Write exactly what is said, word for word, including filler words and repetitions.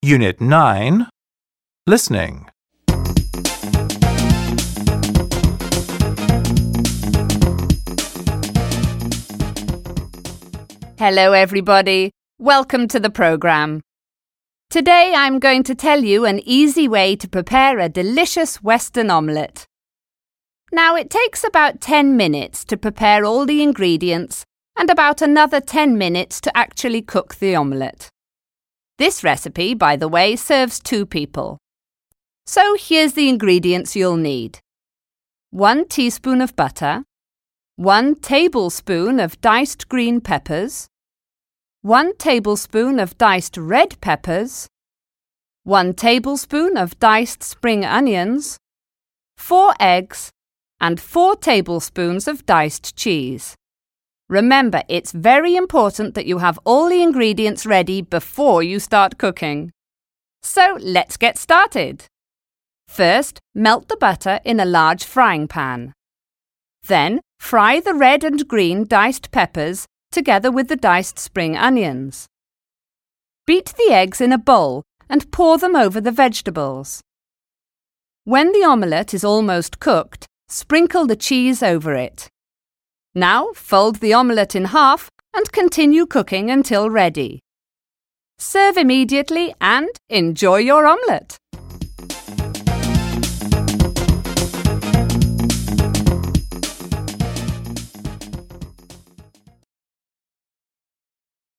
Unit nine, Listening. Hello everybody, welcome to the program. Today I'm going to tell you an easy way to prepare a delicious Western omelette. Now it takes about ten minutes to prepare all the ingredients and about another ten minutes to actually cook the omelette. This recipe, by the way, serves two people. So here's the ingredients you'll need. One teaspoon of butter, one tablespoon of diced green peppers, one tablespoon of diced red peppers, one tablespoon of diced spring onions, four eggs, and four tablespoons of diced cheese. Remember, it's very important that you have all the ingredients ready before you start cooking. So let's get started. First, melt the butter in a large frying pan. Then, fry the red and green diced peppers together with the diced spring onions. Beat the eggs in a bowl and pour them over the vegetables. When the omelette is almost cooked, sprinkle the cheese over it. Now, fold the omelette in half and continue cooking until ready. Serve immediately and enjoy your omelette.